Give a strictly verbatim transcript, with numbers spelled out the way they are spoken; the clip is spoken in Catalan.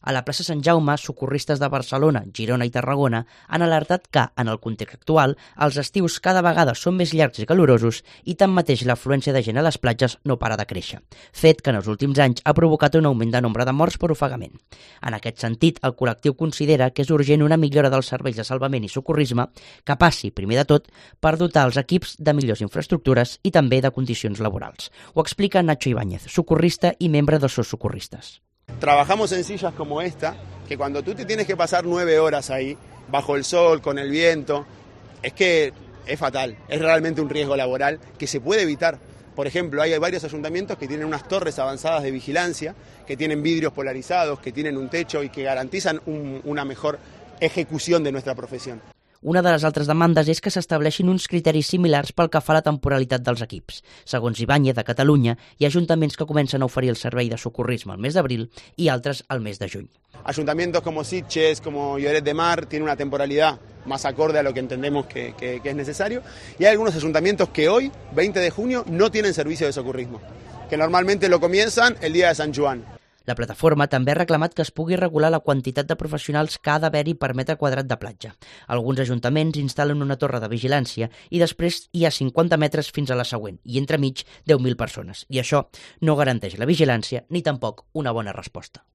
A la plaça Sant Jaume, socorristes de Barcelona, Girona i Tarragona han alertat que, en el context actual, els estius cada vegada són més llargs i calorosos i tanmateix l'afluència de gent a les platges no para de créixer, fet que en els últims anys ha provocat un augment de nombre de morts per ofegament. En aquest sentit, el col·lectiu considera que és urgent una millora dels serveis de salvament i socorrisme que passi, primer de tot, per dotar els equips de millors infraestructures i també de condicions laborals. Ho explica Nacho Ibáñez, socorrista y membre de sus socorristas. Trabajamos en sillas como esta, que cuando tú te tienes que pasar nueve horas ahí, bajo el sol, con el viento, es que es fatal, es realmente un riesgo laboral que se puede evitar. Por ejemplo, hay varios ayuntamientos que tienen unas torres avanzadas de vigilancia, que tienen vidrios polarizados, que tienen un techo y que garantizan un, una mejor ejecución de nuestra profesión. Una de les altres demandes és que s'estableixin uns criteris similars pel que fa a la temporalitat dels equips. Segons Ibáñez, a Catalunya, hi ha ajuntaments que comencen a oferir el servei de socorrisme al mes d'abril i altres al mes de juny. Ayuntamientos como Sitges, como Lloret de Mar, tienen una temporalidad más acorde a lo que entendemos que, que, que es necesario. Y hay algunos ayuntamientos que hoy, veinte de junio, no tienen servicio de socorrismo, que normalmente lo comienzan el día de San Joan. La plataforma també ha reclamat que es pugui regular la quantitat de professionals que ha d'haver-hi per metre quadrat de platja. Alguns ajuntaments instal·len una torre de vigilància i després hi ha cinquanta metres fins a la següent i entremig deu mil persones. I això no garanteix la vigilància ni tampoc una bona resposta.